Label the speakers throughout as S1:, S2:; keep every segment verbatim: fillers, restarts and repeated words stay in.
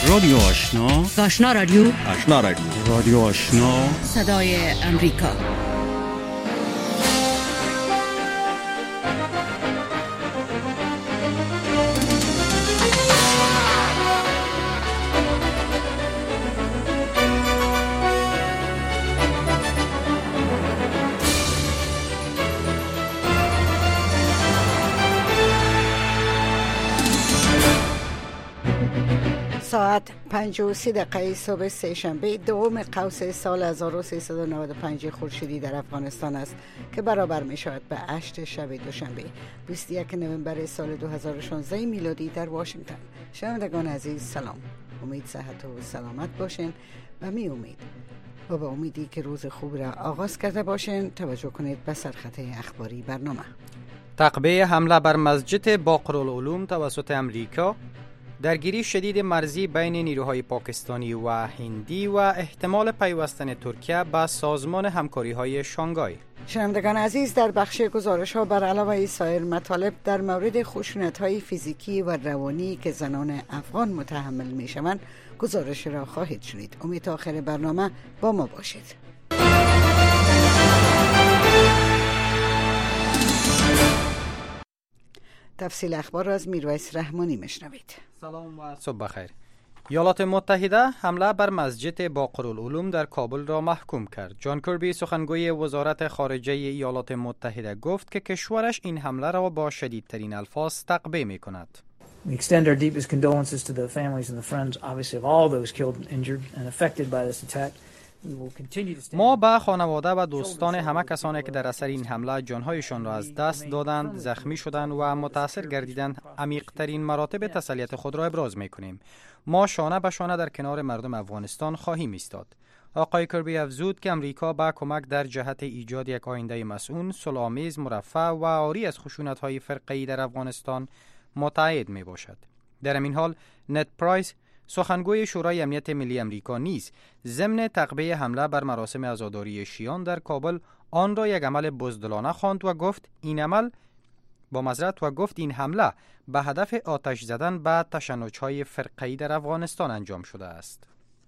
S1: رادیو آشنا،
S2: آشنا رادیو،
S1: آشنا رادیو، رادیو آشنا،
S2: صدای امریکا.
S3: ساعت پنج و سی دقیقه صبح سه شنبه دوم قوس سال هزار و سیصد و نود و پنج خورشیدی در افغانستان است که برابر می شود به هشت شب دوشنبه بیست و یکم نوامبر سال دو هزار و شانزده میلادی در واشنگتن. شنوندگان عزیز سلام، امید صحت و سلامت باشین و می امید و با امیدی که روز خوب را آغاز کرده باشین توجه کنید به سرخط اخباری برنامه.
S4: تعقیب حمله بر مسجد باقرالعلوم توسط امریکا، درگیری شدید مرزی بین نیروهای پاکستانی و هندی و احتمال پیوستن ترکیه به سازمان همکاری‌های شانگهای.
S3: شنوندگان عزیز، در بخش گزارش‌ها بر علاوه سایر مطالب در مورد خشونت‌های فیزیکی و روانی که زنان افغان متحمل می‌شوند گزارش را خواهید شنید. امید تا آخر برنامه با ما باشید. تفصیل اخبار را از میرویس رحمانی میشنوید.
S4: سلام و صبح بخیر. ایالات متحده حمله بر مسجد باقرالعلوم در کابل را محکوم کرد. جان کربی سخنگوی وزارت خارجه ایالات متحده گفت که کشورش این حمله را با شدیدترین الفاظ تعقیب می‌کند.
S5: We extend our deepest condolences to the families and the friends obviously of all those killed and injured and affected by this attack.
S4: ما به خانواده و دوستان همه کسانی که در اثر این حمله جانهایشان را از دست دادند، زخمی شدند و متاثر گردیدند عمیق‌ترین مراتب تسلیت خود را ابراز می‌کنیم. ما شانه به شانه در کنار مردم افغانستان خواهیم ایستاد. آقای کربی افزود که امریکا با کمک در جهت ایجاد یک آینده مسئول، صلح‌آمیز، مرفه و عاری از خشونت‌های فرقه‌ای در افغانستان متعهد میباشد. در همین حال نت پرایس سخنگوی شورای امنیت ملی امریکا نیز ضمن تعقیب حمله بر مراسم عزاداری شیعیان در کابل آن را یک عمل بزدلانه خواند و گفت این عمل با معذرت و گفت این حمله به هدف آتش زدن به تشنج‌های فرقه‌ای در افغانستان انجام شده است.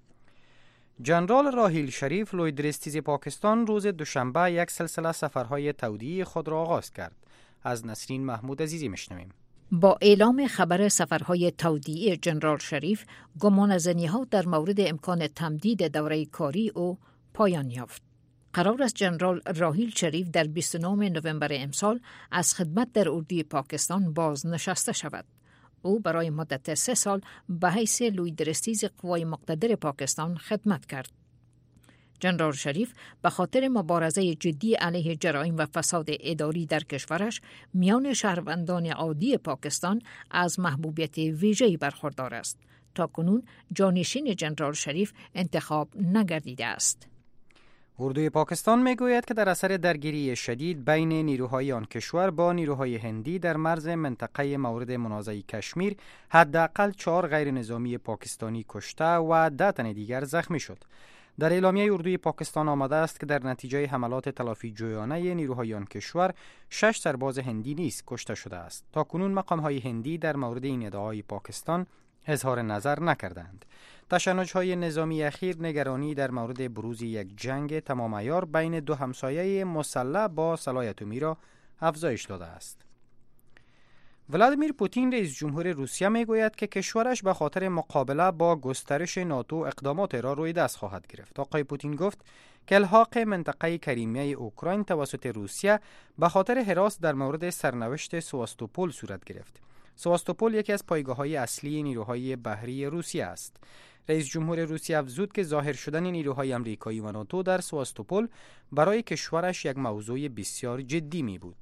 S4: جنرال راحیل شریف لوی درستیز پاکستان روز دوشنبه یک سلسله سفرهای تودیعی خود را آغاز کرد. از نسرین محمود عزیزی میشنویم.
S6: با اعلام خبر سفرهای تودیعی جنرال شریف، گمانه‌زنی‌ها در مورد امکان تمدید دوره کاری او پایان یافت. قرار است جنرال راحیل شریف در بیست و نه نوامبر امسال از خدمت در اردوی پاکستان بازنشسته شود. او برای مدت سه سال به حیث لوی درستیز قوای مقتدر پاکستان خدمت کرد. جنرال شریف به خاطر مبارزه جدی علیه جرایم و فساد اداری در کشورش میان شهروندان عادی پاکستان از محبوبیت ویژه‌ای برخوردار است. تاکنون جانشین جنرال شریف انتخاب نگردیده است.
S4: اردوی پاکستان میگوید که در اثر درگیری شدید بین نیروهای آن کشور با نیروهای هندی در مرز منطقه مورد منازعه کشمیر حداقل چهار غیر نظامی پاکستانی کشته و ده تن دیگر زخمی شد. در اعلامیه اردوی پاکستان آمده است که در نتیجه حملات تلافی جویانه نیروهای آن کشور شش سرباز هندی نیز کشته شده است. تاکنون مقام‌های هندی در مورد این ادعای پاکستان اظهار نظر نکردند. تشنج‌های نظامی اخیر نگرانی در مورد بروز یک جنگ تمام عیار بین دو همسایه مسلح با سلاح اتمی را افزایش داده است. ولادیمیر پوتین رئیس جمهور روسیه میگوید که کشورش به خاطر مقابله با گسترش ناتو اقدامات را روی دست خواهد گرفت. آقای پوتین گفت که الحاق منطقه کریمیای اوکراین توسط روسیه به خاطر هراس در مورد سرنوشت سواستوپول صورت گرفت. سواستوپول یکی از پایگاه‌های اصلی نیروهای بحری روسیه است. رئیس جمهور روسیه افزود که ظاهر شدن نیروهای آمریکایی و ناتو در سواستوپول برای کشورش یک موضوع بسیار جدی می بود.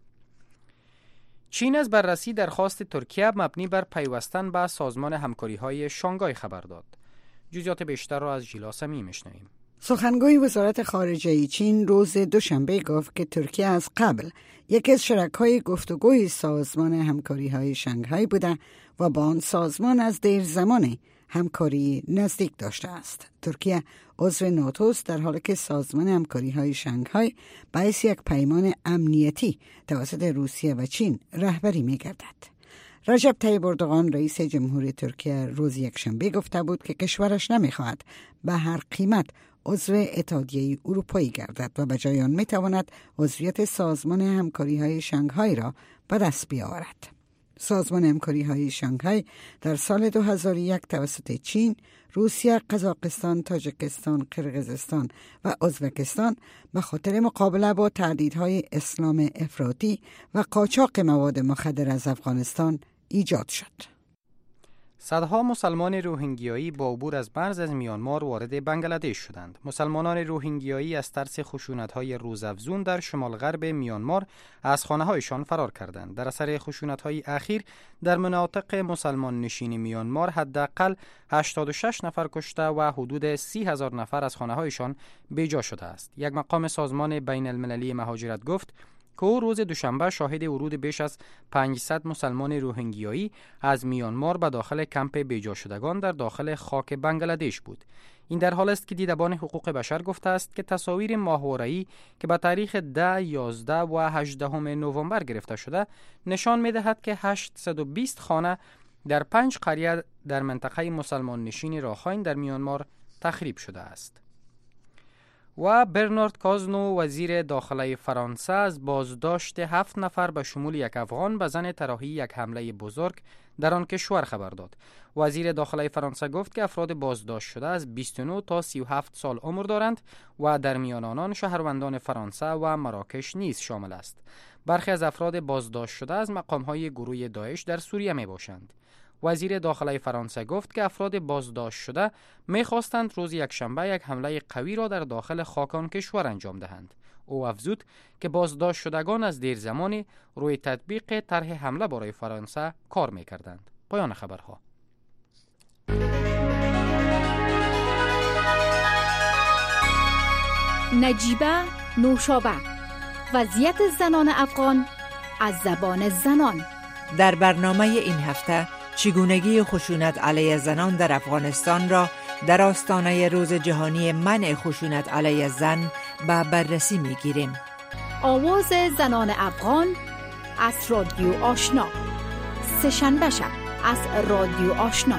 S4: چین از بررسی درخواست ترکیه مبنی بر پیوستن به سازمان همکاری‌های شانگهای خبر داد. جزئیات بیشتر را از ژیلا سمی میشنویم.
S3: سخنگوی وزارت خارجه چین روز دوشنبه گفت که ترکیه از قبل یکی از شرکای گفتگوی سازمان همکاری‌های شانگهای بوده و با آن سازمان از دیر زمانی همکاری نزدیک داشته است. ترکیه عضو ناتو است در حالی که سازمان همکاری‌های شانگهای به حیث یک پیمان امنیتی توسط روسیه و چین رهبری می‌گردد. رجب طیب اردوغان رئیس جمهوری ترکیه روز یکشنبه گفته بود که کشورش نمیخواهد به هر قیمت عضو اتحادیه اروپایی گردد و به جای آن میتواند عضویت سازمان همکاری های شانگهای را به دست بیاورد. سازمان همکاری های شانگهای در سال دو هزار و یک توسط چین، روسیه، قزاقستان، تاجیکستان، قرقیزستان و ازبکستان به خاطر مقابله با تهدیدهای اسلام افراطی و قاچاق مواد مخدر از افغانستان ایجاد شد.
S4: صدها مسلمان روهینگیایی با عبور از مرز از میانمار وارد بنگلادش شدند. مسلمانان روهینگیایی از ترس خشونت‌های روزافزون در شمال غرب میانمار از خانه‌هایشان فرار کردند. در اثر خشونت‌های اخیر در مناطق مسلمان نشین میانمار حداقل هشتاد و شش نفر کشته و حدود سی هزار نفر از خانه‌هایشان بیجا شده است. یک مقام سازمان بین المللی مهاجرت گفت که او روز دوشنبه شاهد ورود بیش از پانصد مسلمان روهینگیایی از میانمار به داخل کمپ بیجا شدگان در داخل خاک بنگلادش بود. این در حال است که دیدبان حقوق بشر گفته است که تصاویر ماهواره‌ای که به تاریخ ده، یازده و هجدهم نوامبر گرفته شده نشان می‌دهد که هشتصد و بیست خانه در پنج قریه در منطقه مسلمان نشین راخاین در میانمار تخریب شده است. و برنارد کازنو وزیر داخلی فرانسه از بازداشت هفت نفر به شمول یک افغان به زن طراحی یک حمله بزرگ در آن کشور خبر داد. وزیر داخلی فرانسه گفت که افراد بازداشت شده از بیست و نه تا سی و هفت سال عمر دارند و در میان آنان شهروندان فرانسه و مراکش نیز شامل است. برخی از افراد بازداشت شده از مقام‌های گروه داعش در سوریه می باشند. وزیر داخلی فرانسه گفت که افراد بازداشت شده می‌خواستند روز یکشنبه یک حمله قوی را در داخل خاک آن کشور انجام دهند. او افزود که بازداشت شدگان از دیر زمانی روی تطبیق طرح حمله برای فرانسه کار می‌کردند. پایان خبرها.
S6: نجیبه نوشابه، وضعیت زنان افغان از زبان زنان.
S7: در برنامه این هفته چگونگی خشونت علیه زنان در افغانستان را در آستانه روز جهانی منع خشونت علیه زن به بررسی می‌گیریم.
S6: آواز زنان افغان از رادیو آشنا، سه‌شنبه شب از رادیو آشنا.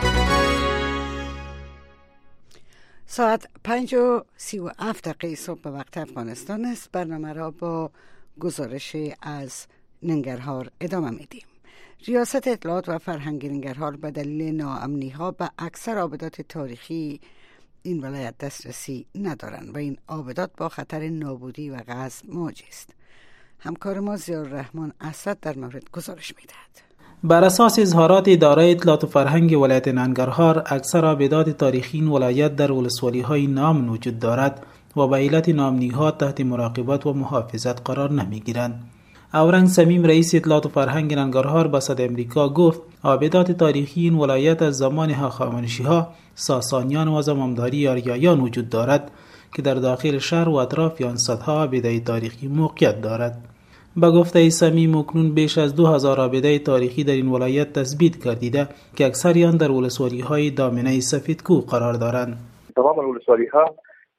S3: ساعت پنج و سی و هفت دقیقه صبح به وقت افغانستان است. برنامه را با گزارش از ننگرهار ادامه میدیم. ریاست اطلاعات و فرهنگ ننگرهار به دلیل ناامنی‌ها به اکثر آبدات تاریخی این ولایت دسترسی ندارند و این آبدات با خطر نابودی و غصب مواجه است. همکار ما ضیاءالرحمن اسد در مورد گزارش میدهد.
S8: بر اساس اظهارات اداره اطلاعات و فرهنگ ولایت ننگرهار، اکثر آبدات تاریخی این ولایت در ولسوالی‌های نام وجود دارد و به علت ناامنی‌ها تحت مراقبت و محافظت قرار نمی‌گیرند. اورنگ سمیم رئیس اطلاعات و فرهنگ ننگرهار به صدای امریکا گفت آبدات تاریخی این ولایت از زمان هخامنشی‌ها، ساسانیان و زمامداری آریایان وجود دارد که در داخل شهر و اطراف آن صدها آبده تاریخی موقعیت دارد. با گفته سمیم اکنون بیش از دو هزار آبده تاریخی در این ولایت تثبیت گردیده که اکثر آن در ولسوالی‌های دامنه سفیدکوه قرار دارند.
S9: تمام ولسوالی‌ها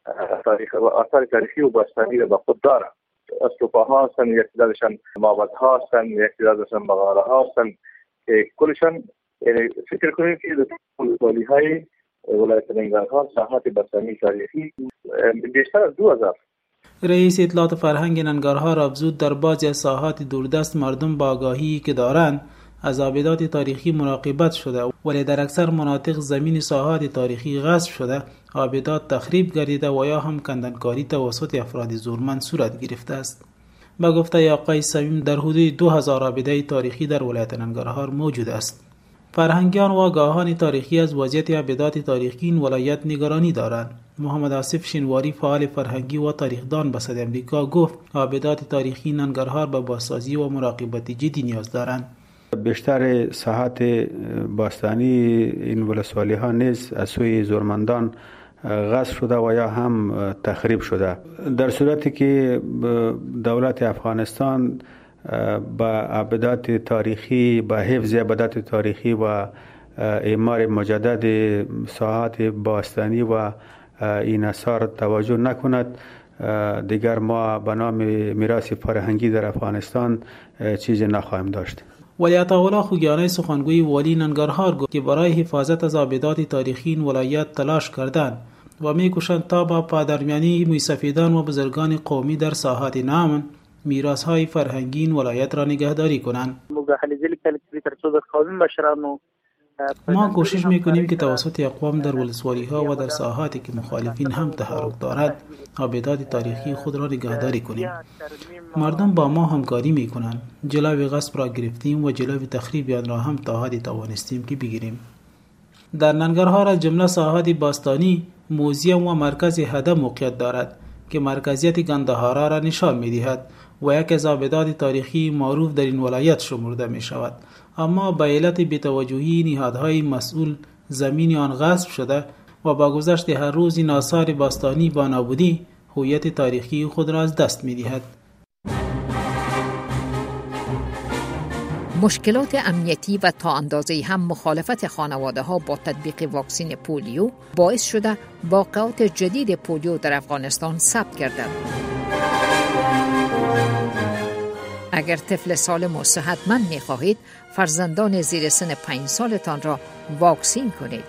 S9: تاریخ و آثار تاریخی و باستانی را به خود دارند. استوپاها هستن، یک تعدادشان معبدها هستن، یک تعدادشان مغاره‌ها هستن که کلشان فکر کنیم که ولسوالی‌های ولایت ننگرهار ساحات باستانی تاریخی بیشتر از دو هزار.
S8: رئیس اطلاعات فرهنگ ننگرهار افزود در بعضی از ساحات دوردست مردم با آگاهی که دارند از آبدات تاریخی مراقبت شده، ولی در اکثر مناطق زمین ساحات تاریخی غصب شده، آبدات تخریب گردیده و یا هم کندنکاری توسط افراد زورمند صورت گرفته است. با گفته آقای سمیم در حدود دو هزار آبده تاریخی در ولایت ننگرهار موجود است. فرهنگیان و آگاهان تاریخی از وضعیت آبدات تاریخی این ولایت نگرانی دارند. محمد آصف شینواری فعال فرهنگی و تاریخدان به صدای امریکا گفت آبدات تاریخی ننگرهار به بازسازی و مراقبت جدی نیاز دارند.
S10: بیشتر ساحات باستانی این ولسوالی ها نیز از سوی زورمندان غصب شده و یا هم تخریب شده. در صورتی که دولت افغانستان با آبدات تاریخی، با حفظ آبدات تاریخی و اعمار مجدد ساحات باستانی و این آثار توجه نکند، دیگر ما به نام میراث فرهنگی در افغانستان چیزی نخواهیم داشت.
S8: ولی عطاالله خوگیانی سخنگوی والی ننگرهار گفت که برای حفاظت از آبدات تاریخی این ولایت تلاش کردند و می‌کوشند تا با پادرمیانی موسفیدان و بزرگان قومی در ساحات نامن میراث‌های فرهنگی این ولایت را نگهداری کنند. ما کوشش میکنیم که توسط اقوام در ولسوالی ها و در ساحاتی که مخالفین هم تحرک دارد آبدات تاریخی خود را نگهداری کنیم. مردم با ما همکاری میکنند. جلوی غصب را گرفتیم و جلوی تخریب آن را هم تا حدی توانستیم که بگیریم. در ننگرهار از جمله ساحات باستانی موزیم و مرکز هده موقعیت دارد که مرکزیت گندهارا را نشان میدهد و یک از آبدات تاریخی معروف در این ولایت شمرده می شود. اما به علت بی‌توجهی نهادهای مسئول زمین آن غصب شده و با گذشت هر روز این آثار باستانی با نابودی هویت تاریخی خود را از دست می دهد.
S6: مشکلات امنیتی و تا اندازه‌ای هم مخالفت خانواده ها با تطبیق واکسن پولیو باعث شده واقعات جدید پولیو در افغانستان ثبت گردد. اگر طفل سالم و صحتمند می خواهید فرزندان زیر سن پنج سالتان را واکسین کنید.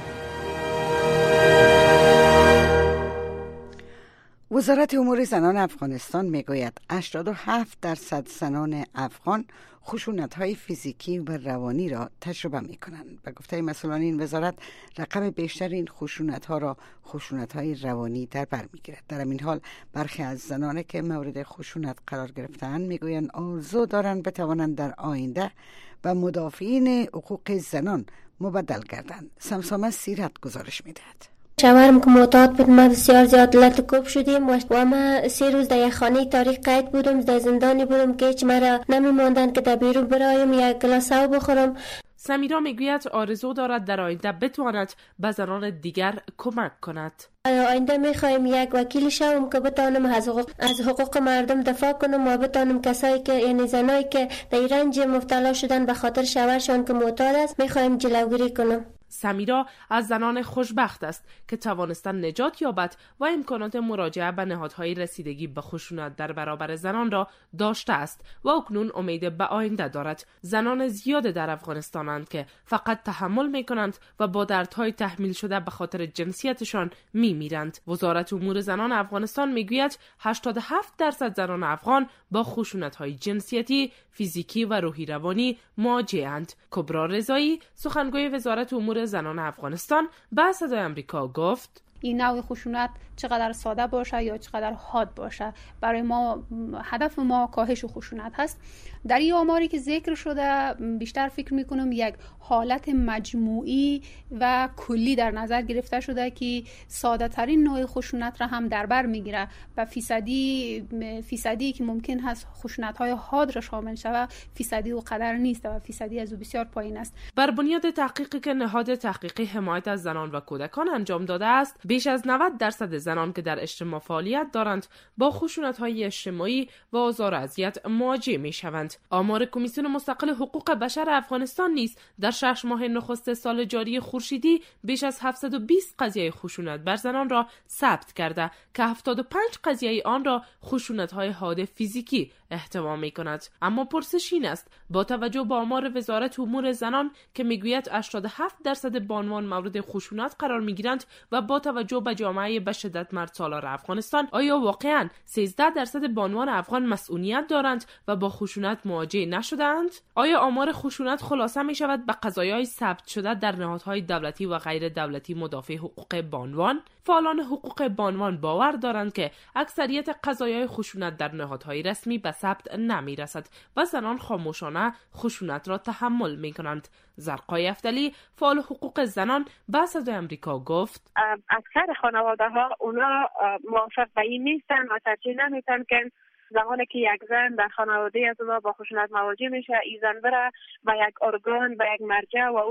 S3: وزارت امور زنان افغانستان میگوید هشتاد و هفت درصد زنان افغان خشونت‌های فیزیکی و روانی را تجربه می‌کنند. به گفته مسئولان این وزارت رقم بیشتر این خشونت‌ها را خشونت‌های روانی در بر می‌گیرد. در این حال برخی از زنانی که مورد خشونت قرار گرفته‌اند میگویند آرزو دارند بتوانند در آینده و مدافعین حقوق زنان مبدل گردند. سمسامه سیرت گزارش می‌دهد.
S11: شوهرم که معتاد بود، ما بسیار زیاد لطکوب شدیم و ما سه روز در یک خانه تاریک قید بودم، در زندانی بودم که هیچ مرا نمی ماندن که در بیرون برایم یک گلاس آب بخورم.
S12: سمیرا میگوید آرزو دارد در آینده بتواند به زنان دیگر کمک کند.
S11: آینده میخوایم یک وکیل شوم که بتانم از حقوق, از حقوق مردم دفاع کنم و بتانم کسایی که یعنی زنایی که در رنج مبتلا شدن به خاطر شوهرشان که معتاد است میخوایم جلوگیری کنم.
S12: سمیرا از زنان خوشبخت است که توانستن نجات یابد و امکانات مراجعه به نهادهای رسیدگی به خشونت در برابر زنان را داشته است و اکنون امید به آینده دارد. زنان زیاد در افغانستانند که فقط تحمل میکنند و با دردهای تحمیل شده به خاطر جنسیتشان میمیرند. وزارت امور زنان افغانستان میگوید هشتاد و هفت درصد زنان افغان با خشونت‌های جنسیتی، فیزیکی و روحی روانی مواجه‌اند. کبرا رضایی سخنگوی وزارت امور زنان افغانستان به صدای آمریکا گفت
S13: این نوع خشونت چقدر ساده باشه یا چقدر حاد باشه، برای ما هدف ما کاهش خشونت هست. در این آماری که ذکر شده بیشتر فکر میکنم یک حالت مجموعی و کلی در نظر گرفته شده که ساده ترین نوع خشونت را هم در بر میگیره و فیصدی فیصدی که ممکن هست خشونت های حاد را شامل شود فیصدی و قدر نیست و فیصدی از او بسیار پایین است.
S12: بر بنیاد تحقیقی که نهاد تحقیقی حمایت از زنان و کودکان انجام داده است، بیش از نود درصد زنان که در اجتماع فعالیت دارند با خشونت‌های اجتماعی و آزار و اذیت مواجه می‌شوند. آمار کمیسیون مستقل حقوق بشر افغانستان نیز در شش ماه نخست سال جاری خورشیدی بیش از هفتصد و بیست قضیه خشونت بر زنان را ثبت کرده که هفتاد و پنج قضیه آن را خشونت‌های حاد فیزیکی احتوا می‌کند. اما پرسش این است با توجه به آمار وزارت امور زنان که میگوید هشتاد و هفت درصد بانوان مورد خشونت قرار می‌گیرند و با توجه به جامعه به شدت مرد سالار افغانستان، آیا واقعاً سیزده درصد بانوان افغان مسئولیت دارند و با خشونت مواجه نشدند؟ آیا آمار خشونت خلاصه می شود به قضایای ثبت شده در نهادهای دولتی و غیر دولتی مدافع حقوق بانوان؟ فعالان حقوق بانوان باور دارند که اکثریت قضایای خشونت در نهادهای رسمی به ثبت نمی رسد و زنان خاموشانه خشونت را تحمل می کنند. زرقای افتلی فعال حقوق زنان به صدای آمریکا گفت
S14: اکثر خانواده ها اونا موافق به این نیستن و ترجیح نمیدن که زمانی که یک زن در خانواده از اونا با خشونت مواجه میشه، این زن بره به یک ارگان، به یک مرجع و او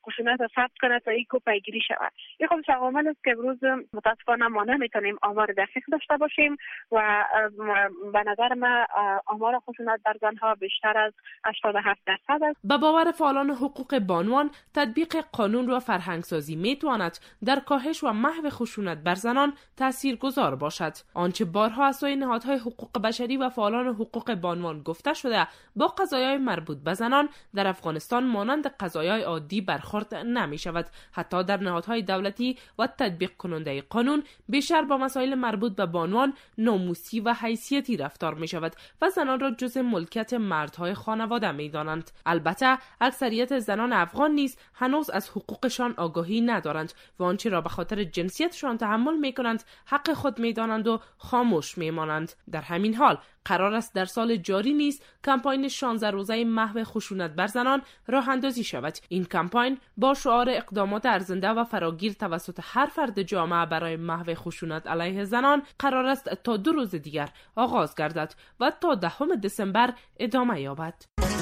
S14: خشونت را ثبت کنه تا این کو پیگیری شود. این خودش عوامل است که امروز متاسفانه ما نمیتونیم آمار دقیق داشته باشیم و به نظر من آمار خشونت بر زنها بیشتر از هشتاد و هفت درصد است.
S12: به باور فعالان حقوق بانوان، تطبیق قانون و فرهنگسازی میتواند در کاهش و محو خشونت بر زنان تاثیرگذار باشد. آنچه بارها از سوی نهادهای حقوق بشری و فعالان حقوق بانوان گفته شده، با قضایای مربوط به زنان در افغانستان مانند قضایای عادی برخورد نمی شود. حتی در نهادهای دولتی و تطبیق کننده قانون بیشتر با مسائل مربوط به بانوان ناموسی و حیثیتی رفتار می شود و زنان را جزء ملکیت مردهای خانواده می دانند. البته اکثریت زنان افغان نیز هنوز از حقوقشان آگاهی ندارند و آنچه را به خاطر جنسیتشان تحمل می کنند حق خود می دانند و خاموش می مانند. در همین حال قرار است در سال جاری نیز کمپاین شانزده روزه محو خشونت بر زنان راه اندازی شود. این کمپاین با شعار اقدامات ارزنده و فراگیر توسط هر فرد جامعه برای محو خشونت علیه زنان قرار است تا دو روز دیگر آغاز گردد و تا دهم دسامبر ادامه یابد.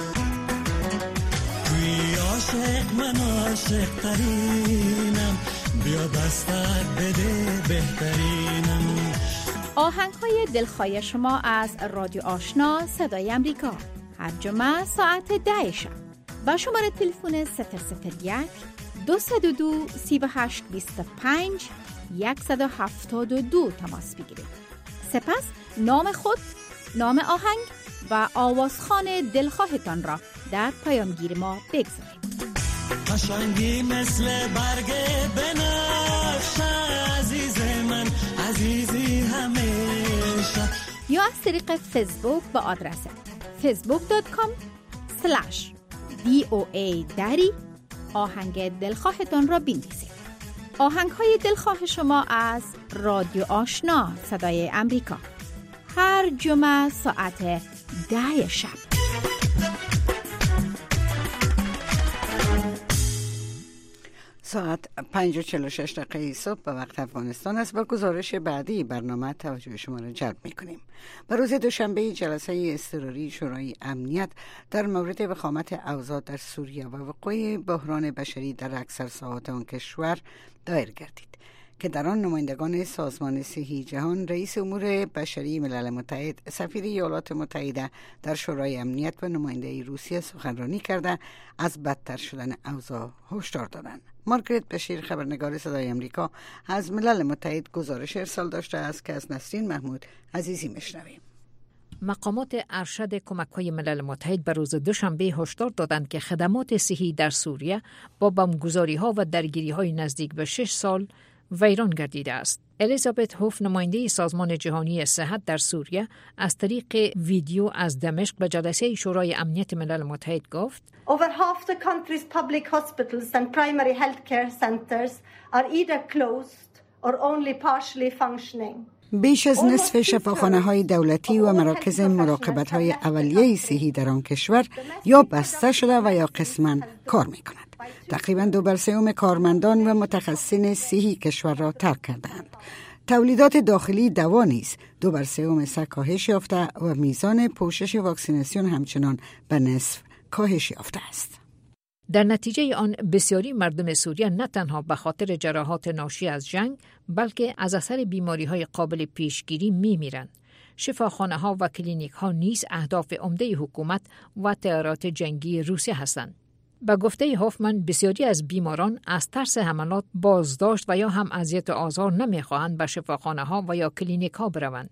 S15: عاشق من عاشق ترینم، بیا بستر بده بهترینم.
S16: آهنگ های دلخواه شما از رادیو آشنا صدای امریکا هر جمعه ساعت ده شب با شماره تلفن صفر صفر یک دو صفر دو سی و هشت بیست و پنج صد و هفتاد و دو تماس بگیرید. سپس نام خود، نام آهنگ و آوازخوان دلخواهتان را در پیامگیر ما بگذارید.
S15: قشنگی مثل برگ بنفشه عزیز من، عزیزی همیشه.
S16: یا از طریق فیسبوک با آدرس فیسبوک دات کام سلش دی او ای دری آهنگ دلخواهتان را بنویسید. آهنگ های دلخواه شما از رادیو آشنا صدای امریکا هر جمعه ساعت ده شب.
S3: ساعت پنج و چهل و شش دقیقه صبح به وقت افغانستان است. با گزارش بعدی برنامه توجه شما را جلب می‌کنیم. به روز دوشنبه جلسه اضطراری شورای امنیت در مورد وخامت اوضاع در سوریه و وقوع بحران بشری در اکثر ساحات آن کشور دایر گردید که در آن نمایندگان سازمان صحی جهان، رئیس امور بشری ملل متحد، سفیر ایالات متحده در شورای امنیت و نماینده روسیه سخنرانی کرده از بدتر شدن اوضاع هشدار دادند. مارگرت بشیر، خبرنگار صدای امریکا، از ملل متحد گزارش ارسال داشته است که از نسرین محمود عزیزی میشنویم.
S6: مقامات ارشد کمک‌های ملل متحد به روز دوشنبه هشدار دادند که خدمات صحی در سوریه با بمبگذاری‌ها و درگیری‌های نزدیک به شش سال ویران گردیده است. الیزابت هوف، نماینده سازمان جهانی صحت در سوریه، از طریق ویدیو از دمشق به جلسه شورای امنیت ملل متحد گفت:
S17: Over half the country's public hospitals and primary healthcare centers are either closed or only partially functioning.
S3: بیش از نصف شفاخانه‌های دولتی و مراکز مراقبت‌های اولیه صحی در آن کشور یا بسته شده و یا قسماً کار می‌کنند. تقریباً دو بر سوم کارمندان و متخصصین صحی کشور را ترک کردند. تولیدات داخلی دوا نیز دو بر سوم سه کاهش یافته و میزان پوشش واکسیناسیون همچنان به نصف کاهش یافته است.
S6: در نتیجه آن بسیاری مردم سوریه نه تنها به خاطر جراحات ناشی از جنگ بلکه از اثر بیماری‌های قابل پیشگیری می‌میرند. شفاخانه‌ها و کلینیک‌ها نیز اهداف عمده حکومت و تیارات جنگی روسیه هستند. به گفته هوفمن، بسیاری از بیماران از ترس حملات بازداشت و یا هم اذیت و آزار نمی‌خواهند به شفاخانه‌ها و یا کلینیک‌ها بروند.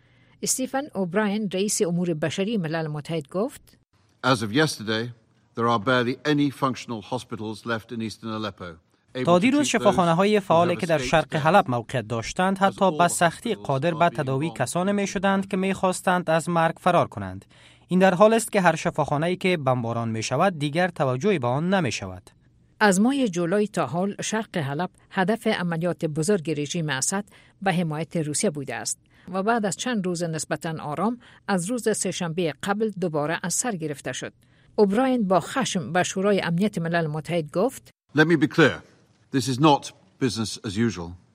S6: استیفن اوبراین، رئیس امور بشری ملل متحد گفت:
S18: As of yesterday, there are barely any functional hospitals left in eastern Aleppo.
S4: تا دیروز شفاخانه‌های فعالی که در شرق حلب موقعیت داشتند حتی به سختی قادر به تداوی کسانی می‌شدند که می‌خواستند از مرگ فرار کنند. این در حال است که هر شفاخانه‌ای که بمباران می‌شود دیگر توجهی به آن نمی‌شود.
S6: از ماه جولای تا حال شرق حلب هدف عملیات بزرگ رژیم اسد به حمایت روسیه بوده است و بعد از چند روز نسبتاً آرام از روز سه‌شنبه قبل دوباره از سر گرفته شد. اوبراین با خشم به شورای امنیت ملل متحد گفت:
S18: Let me be clear. This is not business as usual.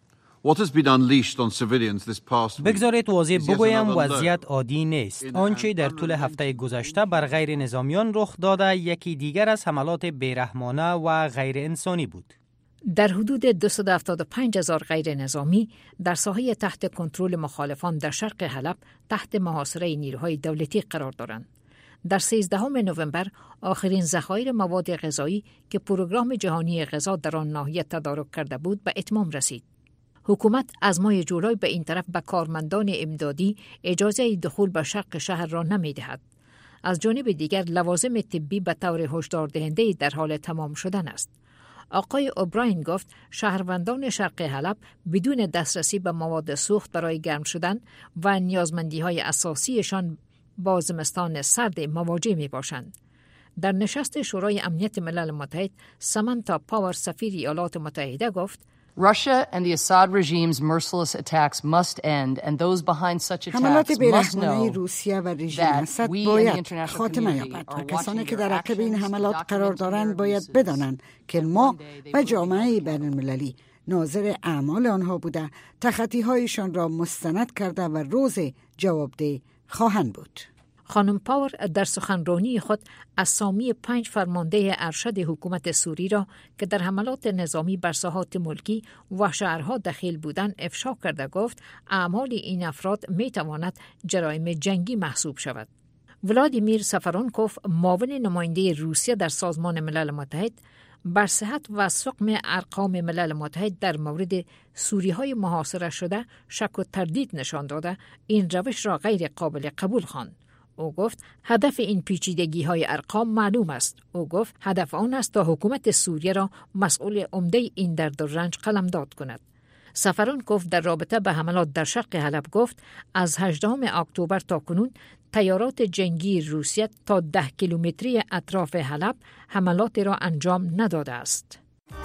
S18: What has been unleashed on civilians this past week?
S4: بگذارید واضح بگویم وضعیت عادی نیست. آنچه در طول هفته گذشته بر غیر نظامیان رخ داده یکی دیگر از حملات بیرحمانه و غیر انسانی بود.
S6: در حدود دویست و هفتاد و پنج هزار غیر نظامی در ساحه تحت کنترل مخالفان در شرق حلب تحت محاصره نیروهای دولتی قرار دارند. در سیزدهم نوامبر آخرین ذخایر مواد غذایی که پروگرام جهانی غذا در آن ناحیه تدارک کرده بود به اتمام رسید. حکومت از ماه جولای به این طرف به کارمندان امدادی اجازه دخول به شرق شهر را نمی‌دهد. از جانب دیگر لوازم طبی به طور هشدار دهنده در حال تمام شدن است. آقای اوبراین گفت شهروندان شرق حلب بدون دسترسی به مواد سوخت برای گرم شدن و نیازمندی‌های اساسیشان با زمستان سرد مواجه می باشند. در نشست شورای امنیت ملل متحد سامانتا پاور سفیر ایالات متحده گفت
S19: Russia and the Assad regime's merciless attacks must end and those behind such attacks must know
S3: روسیه و رژیم اسد باید خاتمه یابد و کسانی که در عقب این حملات قرار دارند باید بدانند که ما و جامعه بین المللی ناظر اعمال آنها بوده، تخطی‌هایشان را مستند کرده و روز جوابدهی خواهند بود.
S6: خانم پاور در سخنرانی خود اسامی پنج فرمانده ارشد حکومت سوری را که در حملات نظامی بر ساحات ملکی و شهرها دخیل بودند افشا کرده گفت اعمال این افراد می تواند جرایم جنگی محسوب شود. ولادیمیر سفرونکوف معاون نماینده روسیه در سازمان ملل متحد بر صحت و سقم ارقام ملل متحد در مورد سوری‌های محاصره شده شک و تردید نشان داده این روش را غیر قابل قبول خواند. او گفت هدف این پیچیدگی‌های ارقام معلوم است. او گفت هدف آن است تا حکومت سوریه را مسئول عمده این درد و رنج قلمداد کند. سفرونکوف در رابطه به حملات در شرق حلب گفت از هجدهم اکتبر تا کنون تیارات جنگی روسیه تا ده کیلومتری اطراف حلب حملات را انجام نداده است.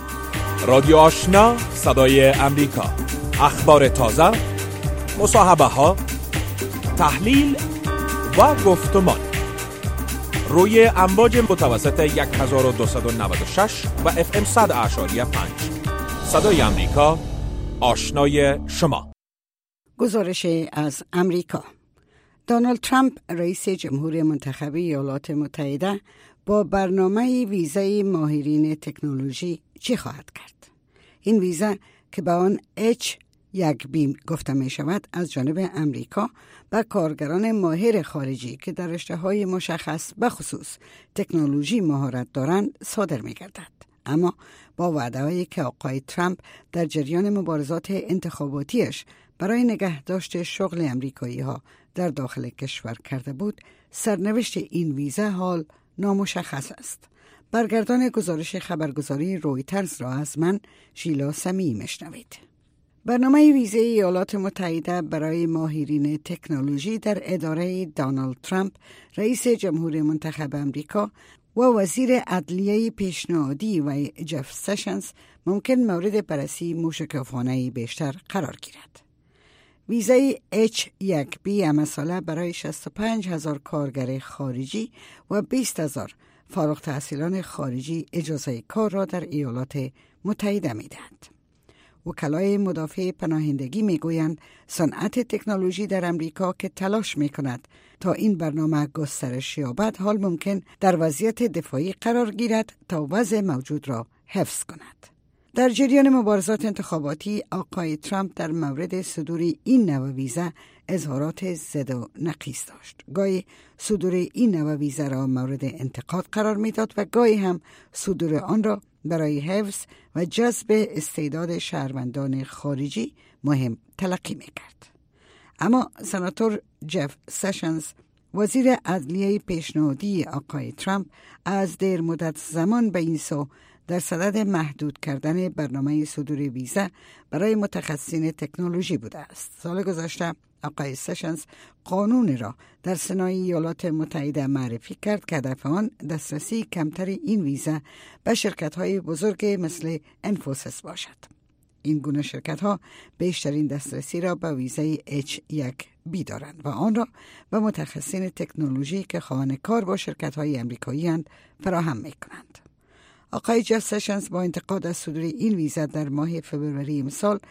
S20: رادیو آشنا صدای امریکا، اخبار تازه، مصاحبه ها، تحلیل و گفتمان روی امواج متوسط هزار و دویست و نود و شش و اف ام صد اعشاری پنج. صدای امریکا، آشنای شما.
S3: گزارش از امریکا. دونالد ترامپ رئیس جمهور منتخب ایالات متحده با برنامه ویزای ماهرین تکنولوژی چی خواهد کرد؟ این ویزا که به آن اچ یک بی گفته می شود از جانب امریکا به کارگران ماهر خارجی که در رشته‌های مشخص به خصوص تکنولوژی مهارت دارند صادر می گردد. اما با وعده‌هایی که آقای ترامپ در جریان مبارزات انتخاباتیش برای نگهداشت شغل امریکایی‌ها در داخل کشور کرده بود، سرنوشت این ویزا حال نامشخص است. برگردان گزارش خبرگزاری رویترز را از من شیلا سمیعی مشنوید. برنامه ویزای ایالات متحده برای ماهرین تکنولوژی در اداره دونالد ترامپ رئیس جمهور منتخب امریکا و وزیر عدلیه پیشنهادی و جف سشنز ممکن مورد بررسی موشکافانه بیشتر قرار گیرد. ویزای اچ یک بی امثاله برای شصت و پنج هزار کارگر خارجی و بیست هزار فارغ التحصیلان خارجی اجازه کار را در ایالات متحده می دهد. وکلای مدافع پناهندگی می گویند صنعت تکنولوژی در امریکا که تلاش می کند تا این برنامه گسترش یابد حال ممکن در وضعیت دفاعی قرار گیرد تا وضع موجود را حفظ کند. در جریان مبارزات انتخاباتی آقای ترامپ در مورد صدور این نوع ویزا اظهارات ضد و نقیض داشت. گاهی صدور این نوع ویزا را مورد انتقاد قرار میداد و گاهی هم صدور آن را برای حفظ و جذب استعداد شهروندان خارجی مهم تلقی میکرد. اما سناتور جف سشنز وزیر عدلیه پیشنهادی آقای ترامپ از دیر مدت زمان به این سو در صدد محدود کردن برنامه صدور ویزا برای متخصصین تکنولوژی بوده است. سال گذشته آقای سشنز قانون را در سنای ایالات متحده معرفی کرد که هدف آن دسترسی کمتر این ویزا به شرکت‌های بزرگ مثل انفوسیس باشد. این گونه شرکت‌ها بیشترین دسترسی را به ویزای اچ یک بی دارند و آن را به متخصصین تکنولوژی که خواهان کار با شرکت‌های امریکایی اند فراهم می‌کنند. آقای جف سشنز با انتقاد از صدور این ویزا در ماه فوریه امسال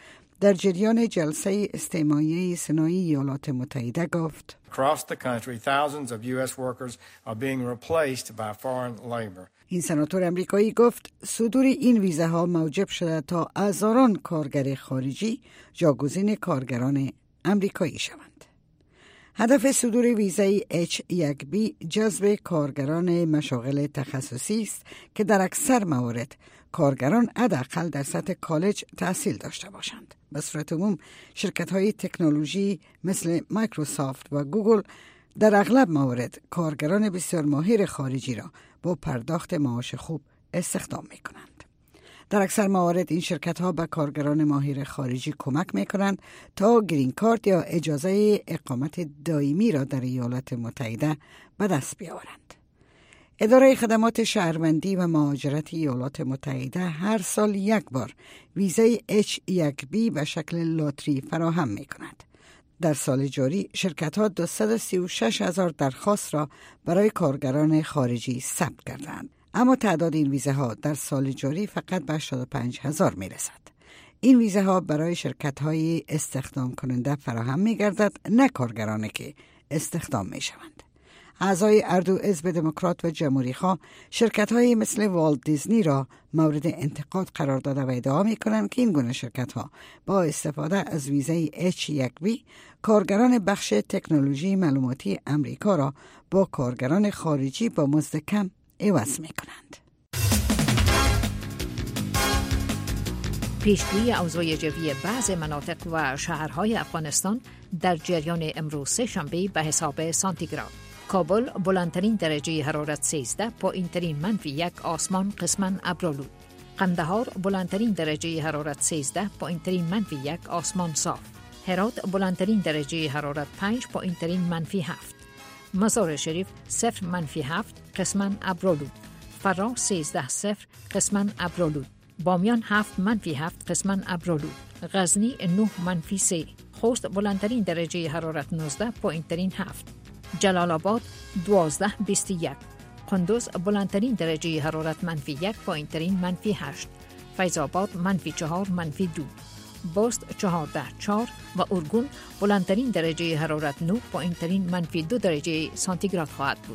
S3: در جریان جلسه استماعی سنای ایالات متحده گفت
S21: Across the country, thousands of U S workers are being replaced by foreign labor.
S3: این سناتور امریکایی گفت صدور این ویزه ها موجب شده تا هزاران کارگر خارجی جاگزین کارگران امریکایی شوند. هدف صدور ویزه اچ یک بی جذب کارگران مشاغل تخصصی است که در اکثر موارد کارگران حداقل در سطح کالج تحصیل داشته باشند. به صورت عموم شرکت‌های تکنولوژی مثل مایکروسافت و گوگل در اغلب موارد کارگران بسیار ماهر خارجی را با پرداخت معاش خوب استخدام می‌کنند. در اکثر موارد این شرکت‌ها به کارگران ماهر خارجی کمک می‌کنند تا گرین کارت یا اجازه اقامت دائمی را در ایالات متحده به دست بیاورند. اداره خدمات شهروندی و مهاجرت ایالات متحده هر سال یک بار ویزای اچ یک بی به شکل لاتری فراهم می‌کند. در سال جاری شرکت‌ها دویست و سی و شش هزار درخواست را برای کارگران خارجی ثبت کردند. اما تعداد این ویزه ها در سال جاری فقط به هشتاد و پنج هزار می رسد. این ویزه ها برای شرکت های استخدام کننده فراهم می گردد، نه کارگرانی که استخدام می شوند. اعضای اردو حزب دموکرات و جمهوری خواه شرکت های مثل والت دیزنی را مورد انتقاد قرار داده و ادعا می کنند که این گونه شرکت ها با استفاده از ویزه اچ یک بی کارگران بخش تکنولوژی معلوماتی امریکا را با کارگران خارجی با مزد کم عوض می کنند.
S6: پیشگویی اوضاع جوی بعض مناطق و شهرهای افغانستان در جریان امروز سه شنبه به حساب سانتیگراد. کابل بلندترین درجه حرارت سیزده، پایینترین منفی یک، آسمان قسماً ابرآلود. قندهار بلندترین درجه حرارت سیزده، پایینترین منفی یک، آسمان صاف. هرات بلندترین درجه حرارت پنج، پایینترین منفی هفت. مزار شریف صفر منفی هفت، قسماً ابرآلود. فرا سیزده صفر، قسماً ابرآلود. بامیان هفت منفی هفت، قسماً ابرآلود. غزنی نه منفی سه. خوست بلندترین درجه حرارت نوزده، پایینترین هفت. جلال آباد دوازده بیست و یک. قندوز بلندترین درجه حرارت منفی یک، پایینترین منفی هشت. فیض آباد منفی چهار، منفی دو. بست چهارده چهار و ارگون بلندترین درجه حرارت نه، پایینترین منفی دو درجه سانتیگراد خواهد بود.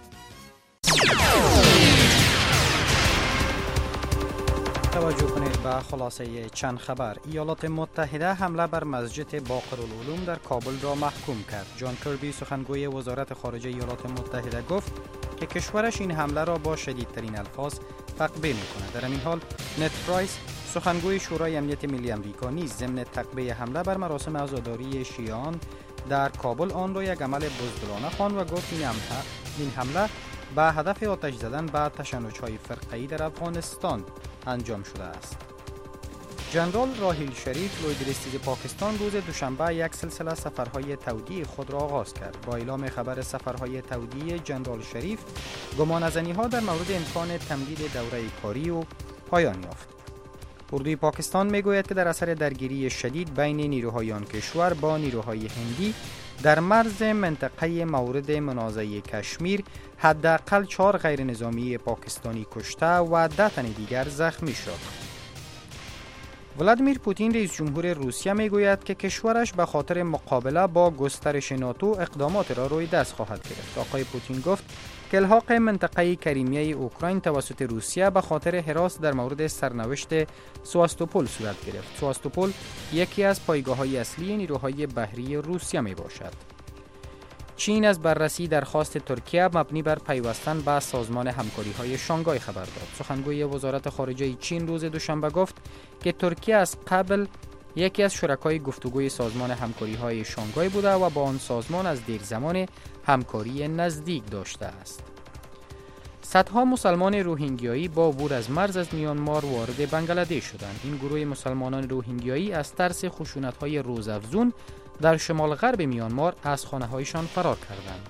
S4: توجه کنید به خلاصه چند خبر. ایالات متحده حمله بر مسجد باقرالعلوم در کابل را محکوم کرد. جان کربی سخنگوی وزارت خارجه ایالات متحده گفت که کشورش این حمله را با شدیدترین الفاظ تقبیح می‌کند. در این حال نت پرایس سخنگوی شورای امنیت ملی آمریکا نیز ضمن تقبیح حمله بر مراسم عزاداری شیعیان در کابل آن را یک عمل بزدلانه خواند و گفت این حمله این حمله به هدف آتش زدن به تشنج‌های فرقه‌ای در افغانستان انجام شده است. جنرال راحیل شریف لویدرستیز پاکستان روز دوشنبه یک سلسله سفرهای تودیع خود را آغاز کرد. با اعلام خبر سفرهای تودیع جنرال شریف، گمانه‌زنی‌ها در مورد امکان تمدید دوره کاری و پایان یافت. اردوی پاکستان میگوید که در اثر درگیری شدید بین نیروهای آن کشور با نیروهای هندی در مرز منطقه مورد منازعه کشمیر حداقل چهار غیر نظامی پاکستانی کشته و ده تن دیگر زخمی شد. ولادیمیر پوتین رئیس جمهور روسیه میگوید که کشورش به خاطر مقابله با گسترش ناتو اقدامات را روی دست خواهد گرفت. آقای پوتین گفت که الحاق منطقه کریمیای اوکراین توسط روسیه به خاطر هراس در مورد سرنوشت سواستوپول صورت گرفت. سواستوپول یکی از پایگاه‌های اصلی نیروهای بحری روسیه می باشد. چین از بررسی درخواست ترکیه مبنی بر پیوستن به سازمان همکاری‌های شانگهای خبر داد. سخنگوی وزارت خارجه چین روز دوشنبه گفت که ترکیه از قبل یکی از شرکای گفتگوی سازمان همکاری‌های شانگهای بوده و با آن سازمان از دیر زمان همکاری نزدیک داشته است. صدها مسلمان روهینگیایی با عبور از مرز از میانمار وارد بنگلادش شدند. این گروه مسلمانان روهینگیایی از ترس خشونت‌های روزافزون در شمال غرب میانمار از خانه‌هایشان فرار کردند.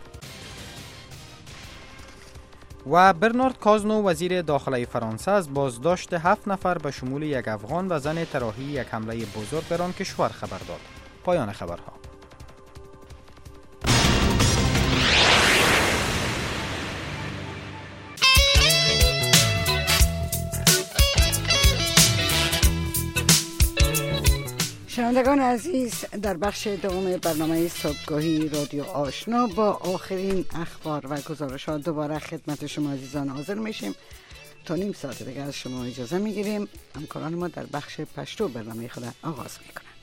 S4: و برنارد کازنو وزیر داخلی فرانسه از بازداشت هفت نفر به شمول یک افغان و زن طراحی یک حمله بزرگ در آن کشور خبر داد. پایان خبرها.
S3: شنوندگان عزیز، در بخش دوم برنامه صبحگاهی رادیو آشنا با آخرین اخبار و گزارشات دوباره خدمت شما عزیزان حاضر میشیم. تا نیم ساعت دیگه از شما اجازه میگیریم. همکاران ما در بخش پشتو برنامه خود آغاز میکنند.